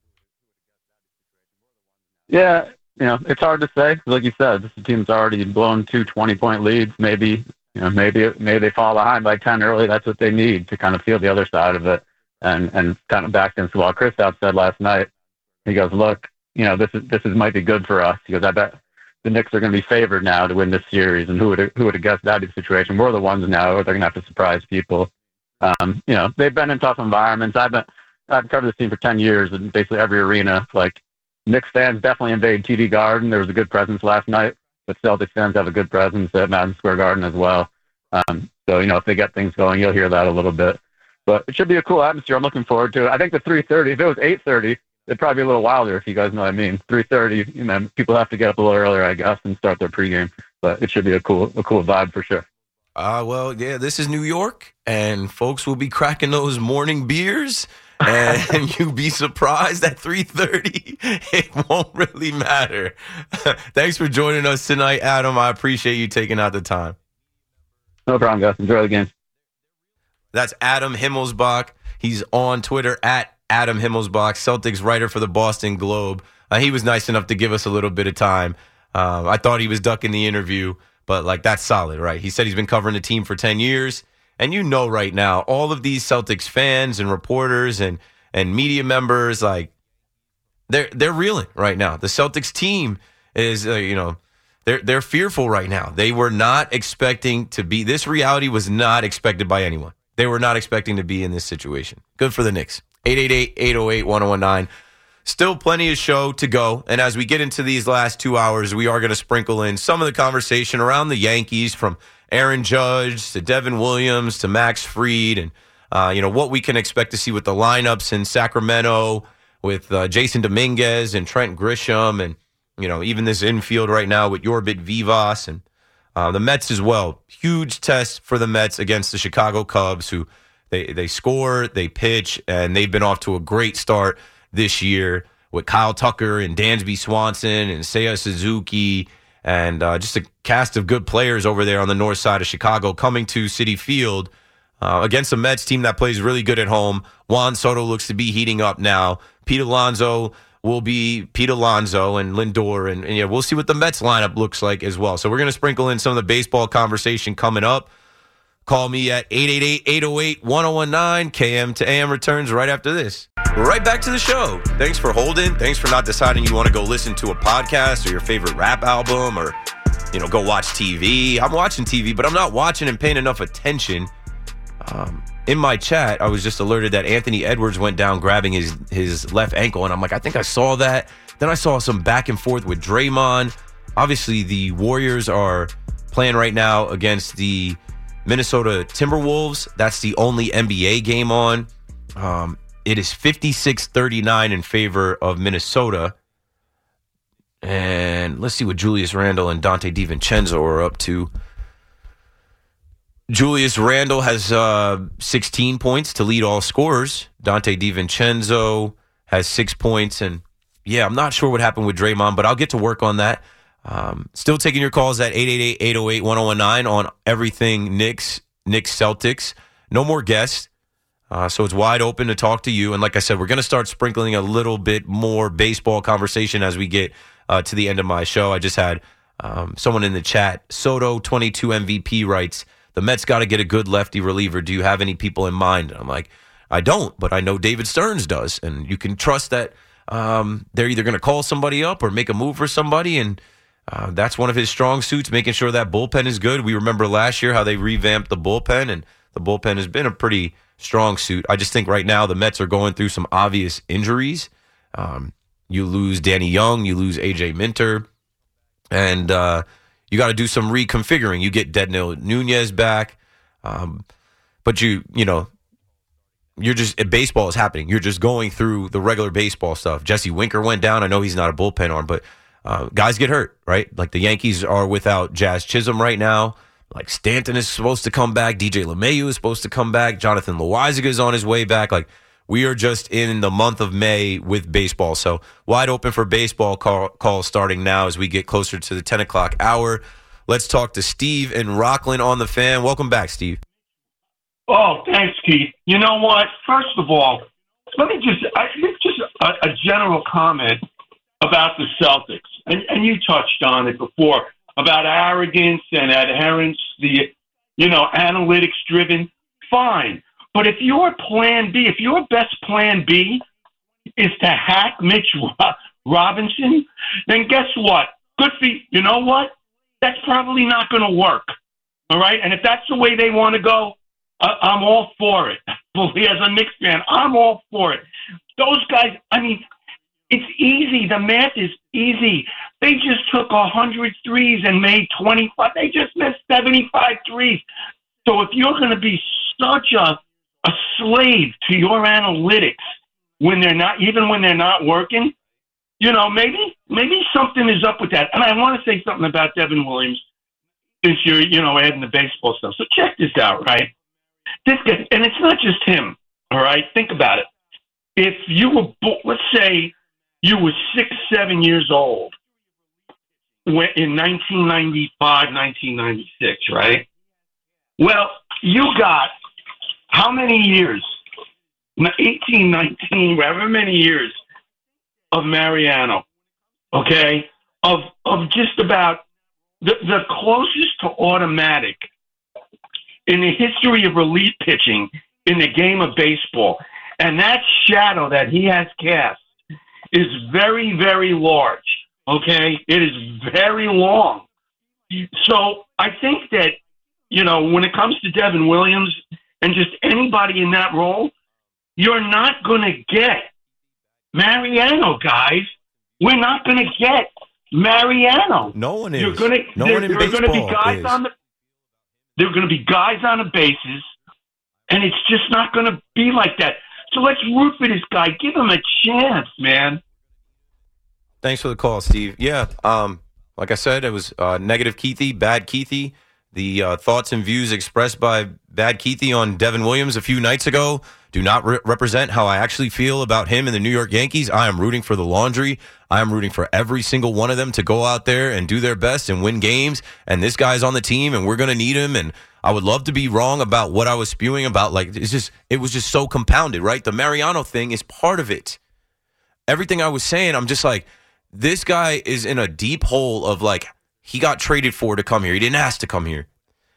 Yeah, you know, it's hard to say. Like you said, this team's already blown two twenty-point leads. Maybe, you know, maybe maybe they fall behind by ten early. That's what they need to kind of feel the other side of it and and kind of back against the wall. Kristaps said last night, he goes, look, you know, this is this is might be good for us. He goes, I bet the Knicks are going to be favored now to win this series. And who would who would have guessed that'd be the situation? We're the ones now. They're going to have to surprise people. Um, you know, they've been in tough environments. I've been I've covered this team for ten years, and basically every arena, like, Knicks fans definitely invade T D Garden. There was a good presence last night, but Celtics fans have a good presence at Madison Square Garden as well. Um, so, you know, if they get things going, you'll hear that a little bit. But it should be a cool atmosphere. I'm looking forward to it. I think the three thirty, if it was eight thirty, it'd probably be a little wilder, if you guys know what I mean. three thirty, you know, people have to get up a little earlier, I guess, and start their pregame. But it should be a cool a cool vibe for sure. Uh, well, yeah, this is New York, and folks will be cracking those morning beers. And you'll be surprised at three thirty. It won't really matter. Thanks for joining us tonight, Adam. I appreciate you taking out the time. No problem, guys. Enjoy the game. That's Adam Himmelsbach. He's on Twitter at Adam Himmelsbach, Celtics writer for the Boston Globe. Uh, he was nice enough to give us a little bit of time. Uh, I thought he was ducking the interview, but like that's solid, right? He said he's been covering the team for ten years. And you know right now, all of these Celtics fans and reporters and, and media members, like, they're they're reeling right now. The Celtics team is, uh, you know, they're they're fearful right now. They were not expecting to be, this reality was not expected by anyone. They were not expecting to be in this situation. Good for the Knicks. eight eight eight, eight oh eight, one oh one nine. Still plenty of show to go. And as we get into these last two hours, we are going to sprinkle in some of the conversation around the Yankees, from Aaron Judge to Devin Williams to Max Fried, and uh, you know what we can expect to see with the lineups in Sacramento with uh, Jason Dominguez and Trent Grisham, and you know even this infield right now with Yorbit Vivas and Uh, the Mets as well. Huge test for the Mets against the Chicago Cubs, who they, they score, they pitch, and they've been off to a great start this year with Kyle Tucker and Dansby Swanson and Seiya Suzuki and uh, just a cast of good players over there on the north side of Chicago coming to Citi Field uh, against a Mets team that plays really good at home. Juan Soto looks to be heating up now. Pete Alonso will be Pete Alonso and Lindor, and, and yeah, we'll see what the Mets lineup looks like as well. So we're going to sprinkle in some of the baseball conversation coming up. Call me at eight eight eight, eight oh eight, one oh one nine. K M to A M returns right after this. Right back to the show. Thanks for holding. Thanks for not deciding you want to go listen to a podcast or your favorite rap album or, you know, go watch T V. I'm watching T V, but I'm not watching and paying enough attention. Um, in my chat, I was just alerted that Anthony Edwards went down grabbing his, his left ankle, and I'm like, I think I saw that. Then I saw some back and forth with Draymond. Obviously, the Warriors are playing right now against the Minnesota Timberwolves. That's the only N B A game on. Um, it is fifty-six thirty-nine in favor of Minnesota. And let's see what Julius Randle and Dante DiVincenzo are up to. Julius Randle has uh, sixteen points to lead all scorers. Dante DiVincenzo has six points. And, yeah, I'm not sure what happened with Draymond, but I'll get to work on that. Um, still taking your calls at eight eight eight, eight oh eight, one oh one nine on everything Knicks, Knicks Celtics. No more guests. Uh, so it's wide open to talk to you. And like I said, we're going to start sprinkling a little bit more baseball conversation as we get uh, to the end of my show. I just had um, someone in the chat, Soto twenty-two M V P, writes, the Mets got to get a good lefty reliever. Do you have any people in mind? I'm like, I don't, but I know David Stearns does. And you can trust that um, they're either going to call somebody up or make a move for somebody. And Uh, that's one of his strong suits, making sure that bullpen is good. We remember last year how they revamped the bullpen, and the bullpen has been a pretty strong suit. I just think right now the Mets are going through some obvious injuries. Um, you lose Danny Young, you lose A J Minter, and uh, you got to do some reconfiguring. You get Dednil Nunez back, um, but you, you know, you're just baseball is happening. You're just going through the regular baseball stuff. Jesse Winker went down. I know he's not a bullpen arm, but Uh, guys get hurt, right? Like the Yankees are without Jazz Chisholm right now. Like Stanton is supposed to come back. D J LeMahieu is supposed to come back. Jonathan Loáisiga is on his way back. Like we are just in the month of May with baseball. So wide open for baseball call, calls starting now as we get closer to the ten o'clock hour. Let's talk to Steve in Rockland on the Fan. Welcome back, Steve. Oh, thanks, Keith. You know what? First of all, let me just, I think just a, a general comment about the Celtics. And, and you touched on it before about arrogance and adherence, the, you know, analytics driven. Fine. But if your plan B, if your best plan B is to hack Mitch Robinson, then guess what? Good for you. You know what? That's probably not going to work. All right. And if that's the way they want to go, I, I'm all for it. As a Knicks fan, I'm all for it. Those guys, I mean, it's easy. The math is easy. They just took one hundred threes and made twenty-five. They just missed seventy-five threes. So if you're going to be such a, a slave to your analytics when they're not, even when they're not working, you know, maybe maybe something is up with that. And I want to say something about Devin Williams since you're, you know, adding the baseball stuff. So check this out, right? This guy, and it's not just him, all right? Think about it. If you were, let's say, you were six, seven years old when, in nineteen ninety-five, nineteen ninety-six, right? Well, you got how many years? eighteen, nineteen, however many years of Mariano, okay? Of of just about the, the closest to automatic in the history of relief pitching in the game of baseball. And that shadow that he has cast is very, very large, okay? It is very long. So I think that, you know, when it comes to Devin Williams and just anybody in that role, you're not going to get Mariano, guys. We're not going to get Mariano. No one is. You're gonna, no there, one in there are going to be baseball guys is. on the. There are going to be guys on the bases, and it's just not going to be like that. So let's root for this guy. Give him a chance, man. Thanks for the call, Steve. Yeah, um, Like I said, it was uh, negative Keithy, bad Keithy. The uh, thoughts and views expressed by Bad Keithy on Devin Williams a few nights ago do not re- represent how I actually feel about him and the New York Yankees. I am rooting for the laundry. I am rooting for every single one of them to go out there and do their best and win games. And this guy's on the team, and we're going to need him. And I would love to be wrong about what I was spewing about. Like, it's just, it was just so compounded, right? The Mariano thing is part of it. Everything I was saying, I'm just like, this guy is in a deep hole of like, he got traded for to come here. He didn't ask to come here.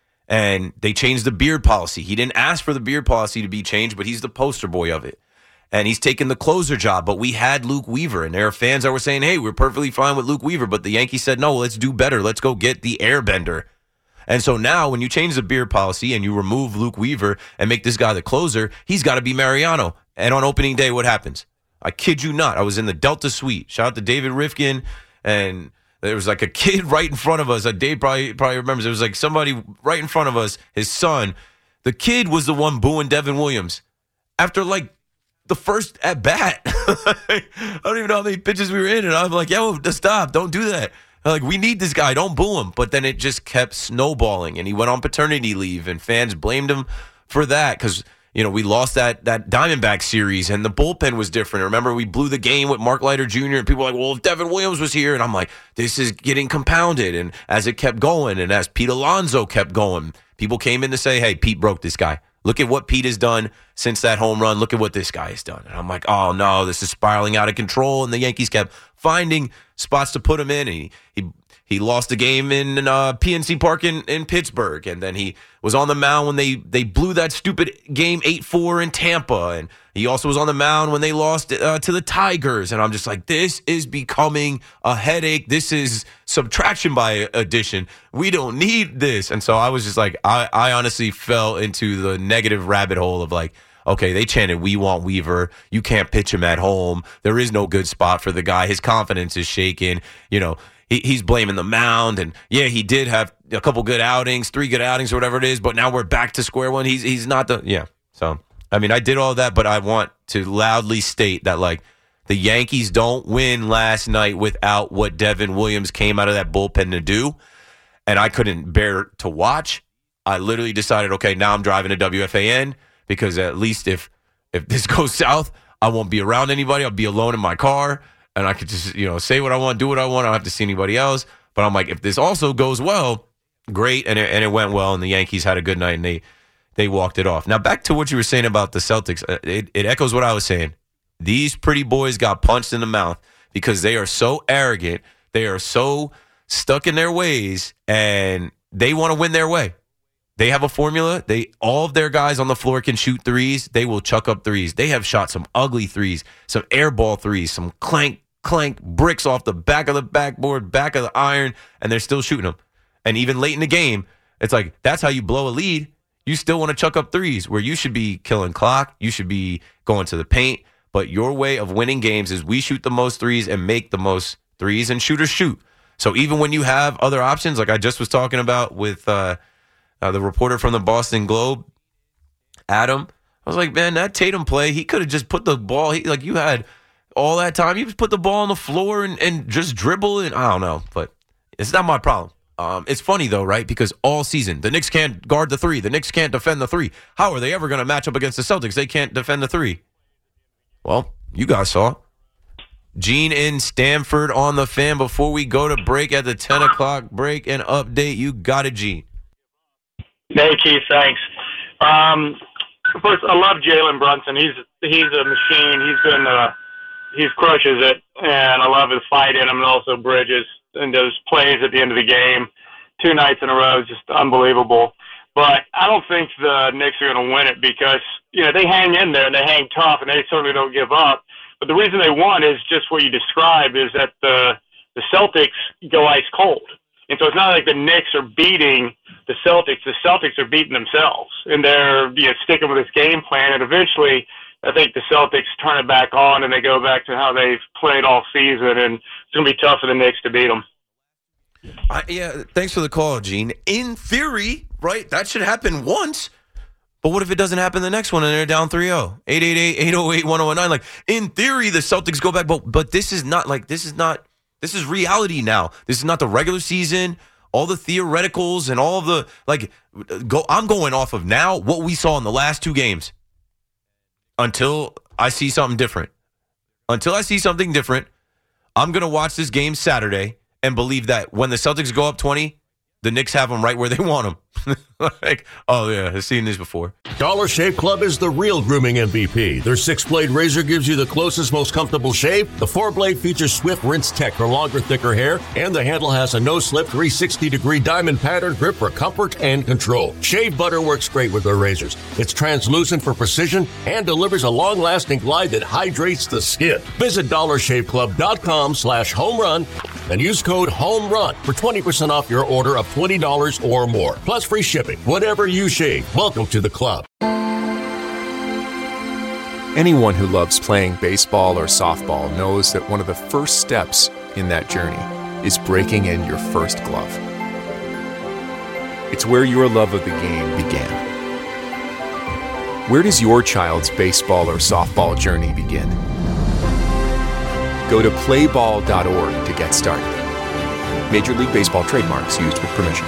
And they changed the beard policy. He didn't ask for the beard policy to be changed, but he's the poster boy of it. And he's taken the closer job. But we had Luke Weaver, and there are fans that were saying, hey, we're perfectly fine with Luke Weaver. But the Yankees said, no, let's do better. Let's go get the airbender. And so now when you change the beard policy and you remove Luke Weaver and make this guy the closer, he's got to be Mariano. And on opening day, what happens? I kid you not. I was in the Delta Suite. Shout out to David Rifkin. And there was like a kid right in front of us. That Dave probably probably remembers. There was like somebody right in front of us, his son. The kid was the one booing Devin Williams after like the first at bat. I don't even know how many pitches we were in. And I'm like, yo, stop. Don't do that. Like, we need this guy. Don't boo him. But then it just kept snowballing. And he went on paternity leave. And fans blamed him for that because, you know, we lost that that Diamondback series and the bullpen was different. Remember, we blew the game with Mark Leiter Junior and people were like, well, if Devin Williams was here. And I'm like, this is getting compounded. And as it kept going and as Pete Alonso kept going, people came in to say, hey, Pete broke this guy. Look at what Pete has done since that home run. Look at what this guy has done. And I'm like, oh, no, this is spiraling out of control. And the Yankees kept finding spots to put him in. And he he, he lost the game in uh, P N C Park in, in Pittsburgh. And then he was on the mound when they, they blew that stupid game eight four in Tampa. And he also was on the mound when they lost uh, to the Tigers. And I'm just like, this is becoming a headache. This is subtraction by addition. We don't need this. And so I was just like, I, I honestly fell into the negative rabbit hole of like, okay, they chanted, we want Weaver. You can't pitch him at home. There is no good spot for the guy. His confidence is shaken. You know, he, he's blaming the mound. And yeah, he did have a couple good outings, three good outings or whatever it is. But now we're back to square one. He's he's not the, yeah. So, I mean, I did all that, but I want to loudly state that, like, the Yankees don't win last night without what Devin Williams came out of that bullpen to do. And I couldn't bear to watch. I literally decided, okay, now I'm driving to W F A N because at least if if this goes south, I won't be around anybody. I'll be alone in my car, and I could just, you know, say what I want, do what I want. I don't have to see anybody else. But I'm like, if this also goes well, great. And it, and it went well, and the Yankees had a good night, and they, they walked it off. Now, back to what you were saying about the Celtics. It, it echoes what I was saying. These pretty boys got punched in the mouth because they are so arrogant. They are so stuck in their ways, and they want to win their way. They have a formula. They all of their guys on the floor can shoot threes. They will chuck up threes. They have shot some ugly threes, some air ball threes, some clank, clank bricks off the back of the backboard, back of the iron, and they're still shooting them. And even late in the game, it's like, that's how you blow a lead. You still want to chuck up threes where you should be killing clock. You should be going to the paint. But your way of winning games is we shoot the most threes and make the most threes, and shooters shoot. So even when you have other options, like I just was talking about with uh, uh, the reporter from the Boston Globe, Adam, I was like, man, that Tatum play, he could have just put the ball, he, like you had all that time, you just put the ball on the floor and, and just dribble, and I don't know, but it's not my problem. Um, it's funny, though, right? Because all season, the Knicks can't guard the three. The Knicks can't defend the three. How are they ever going to match up against the Celtics? They can't defend the three. Well, you guys saw. Gene in Stamford on the Fan. Before we go to break at the ten o'clock break and update, you got it, Gene. Hey, Keith, thanks. Um, first, I love Jalen Brunson. He's he's a machine. He's been uh, he crushes it, and I love his fight in him, and also Bridges and those plays at the end of the game, two nights in a row, is just unbelievable. But I don't think the Knicks are going to win it because, you know, they hang in there and they hang tough and they certainly don't give up. But the reason they won is just what you described, is that the the Celtics go ice cold. And so it's not like the Knicks are beating the Celtics. The Celtics are beating themselves. And they're, you know, sticking with this game plan. And eventually, I think the Celtics turn it back on and they go back to how they've played all season. And it's going to be tough for the Knicks to beat them. Uh, yeah, thanks for the call, Gene. In theory, right, that should happen once. But what if it doesn't happen the next one and they're down three oh? eight eight eight, eight oh eight, one oh one nine. Like, in theory, the Celtics go back. But but this is not, like, this is not This is reality now. This is not the regular season, all the theoreticals and all of the, like, go. I'm going off of now what we saw in the last two games until I see something different. Until I see something different, I'm going to watch this game Saturday and believe that when the Celtics go up twenty, the Knicks have them right where they want them. Like, oh, yeah, I've seen this before. Dollar Shave Club is the real grooming M V P. Their six-blade razor gives you the closest, most comfortable shave. The four-blade features swift rinse tech for longer, thicker hair. And the handle has a no-slip three sixty degree diamond pattern grip for comfort and control. Shave butter works great with their razors. It's translucent for precision and delivers a long-lasting glide that hydrates the skin. Visit dollar shave club dot com slash home run and use code HOMERUN for twenty percent off your order of twenty dollars or more. Plus free shipping. Whatever you shave, welcome to the club. Anyone who loves playing baseball or softball knows that one of the first steps in that journey is breaking in your first glove. It's where your love of the game began. Where does your child's baseball or softball journey begin? Go to play ball dot org to get started. Major League Baseball trademarks used with permission.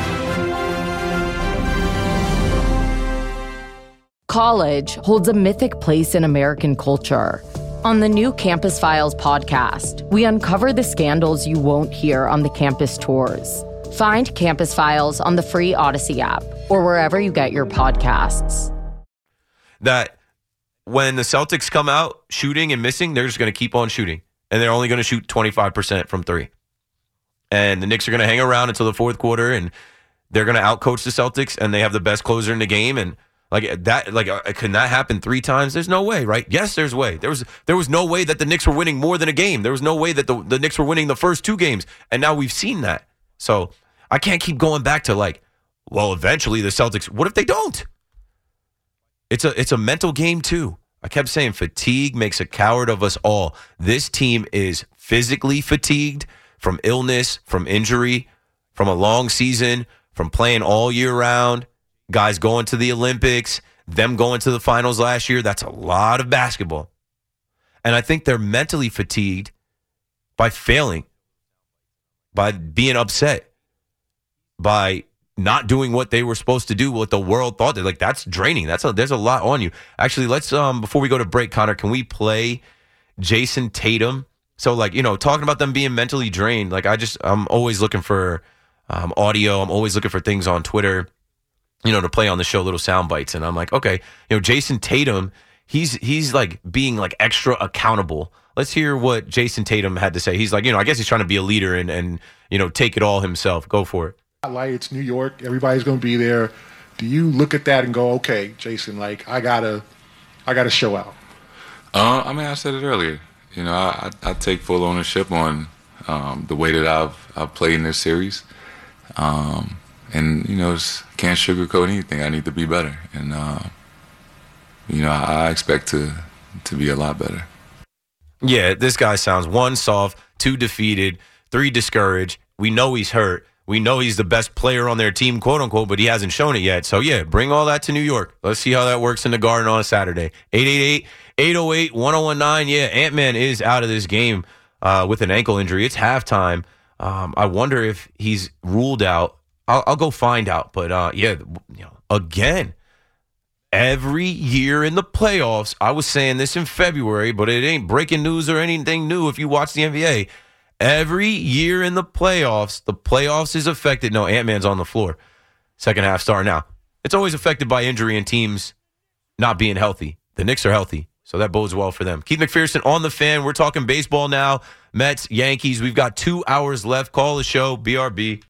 College holds a mythic place in American culture. On the new Campus Files podcast, we uncover the scandals you won't hear on the campus tours. Find Campus Files on the free Odyssey app or wherever you get your podcasts. That when the Celtics come out shooting and missing, they're just going to keep on shooting. And they're only going to shoot twenty-five percent from three. And the Knicks are going to hang around until the fourth quarter, and they're going to outcoach the Celtics, and they have the best closer in the game. And like that, like uh, can that happen three times? There's no way, right? Yes, there's way. There was there was no way that the Knicks were winning more than a game. There was no way that the, the Knicks were winning the first two games, and now we've seen that. So I can't keep going back to like, well, eventually the Celtics. What if they don't? It's a it's a mental game too. I kept saying fatigue makes a coward of us all. This team is physically fatigued from illness, from injury, from a long season, from playing all year round. Guys going to the Olympics, them going to the finals last year. That's a lot of basketball. And I think they're mentally fatigued by failing, by being upset, by not doing what they were supposed to do, what the world thought. They're like, that's draining. That's a, there's a lot on you. Actually, let's, um, before we go to break, Connor, can we play Jason Tatum? So, like, you know, talking about them being mentally drained, like, I just, I'm always looking for um, audio. I'm always looking for things on Twitter, you know, to play on the show, little sound bites. And I'm like, okay, you know, Jason Tatum, he's, he's like being like extra accountable. Let's hear what Jason Tatum had to say. He's like, you know, I guess he's trying to be a leader and, and you know, take it all himself. Go for it. Like, it's New York. Everybody's going to be there. Do you look at that and go, okay, Jason, like, I got to, I got to show out? Uh, I mean, I said it earlier. You know, I, I take full ownership on um, the way that I've I've played in this series, um, and you know, just can't sugarcoat anything. I need to be better, and uh, you know, I, I expect to to be a lot better. Yeah, this guy sounds one soft, two defeated, three discouraged. We know he's hurt. We know he's the best player on their team, quote unquote, but he hasn't shown it yet. So yeah, bring all that to New York. Let's see how that works in the Garden on a Saturday. eight eight eight, eight oh eight, one oh one nine. Yeah, Ant-Man is out of this game uh, with an ankle injury. It's halftime. Um, I wonder if he's ruled out. I'll, I'll go find out. But uh, yeah, you know, again, every year in the playoffs, I was saying this in February, but it ain't breaking news or anything new if you watch the N B A. Every year in the playoffs, the playoffs is affected. No, Ant-Man's on the floor. Second half start now. It's always affected by injury and teams not being healthy. The Knicks are healthy, so that bodes well for them. Keith McPherson on the Fan. We're talking baseball now. Mets, Yankees. We've got two hours left. Call the show, B R B.